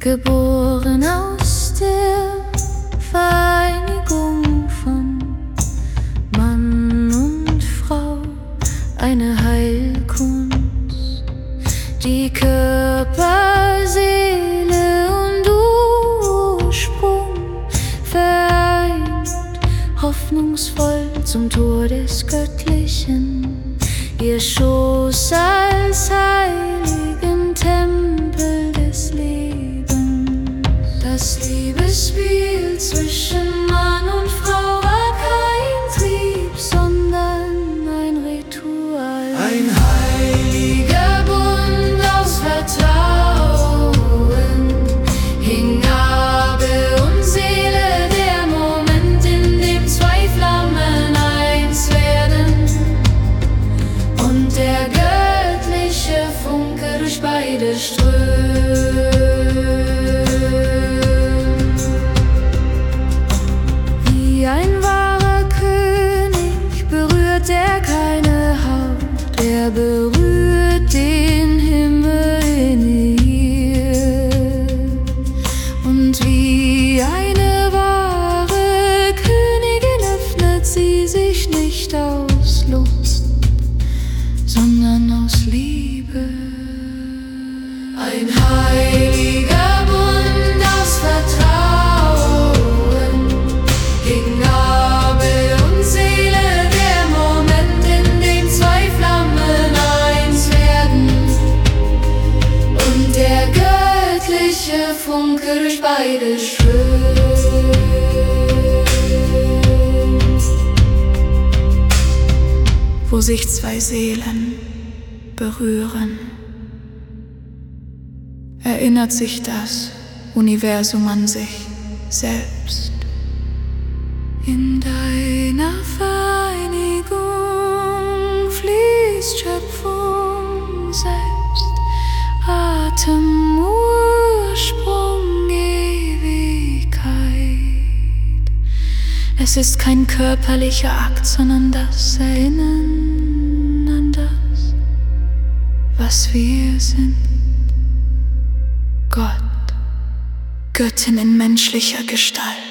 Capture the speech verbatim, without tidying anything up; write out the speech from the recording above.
geboren aus der Vereinigung von Mann und Frau, eine Heilkunst, die Körper, Seele und Ursprung vereint, hoffnungsvoll zum Tor des Göttlichen, ihr Schoß als heiligen Tempel des Lebens. Das Liebesspiel zwischen Mann und Frau war kein Trieb, sondern ein Ritual, ein heiliger Bund aus Vertrauen, hing Gabe und Seele, der Moment, in dem zwei Flammen eins werden und der göttliche Funke durch beide strömt. Wie ein wahrer König berührt er keine Haut, er berührt den Himmel in ihr. Und wie eine wahre Königin öffnet sie sich nicht aus Lust, sondern aus Liebe. Ein heiliger Bund aus Vertrauen, hing Gabe und Seele, der Moment, in dem zwei Flammen eins werden und der göttliche Funke durch beide strömt. Wo sich zwei Seelen berühren, erinnert sich das Universum an sich selbst. In deiner Vereinigung fließt Schöpfung selbst, Atem, Ursprung, Ewigkeit. Es ist kein körperlicher Akt, sondern das Erinnern an das, was wir sind. Gott, Göttin in menschlicher Gestalt.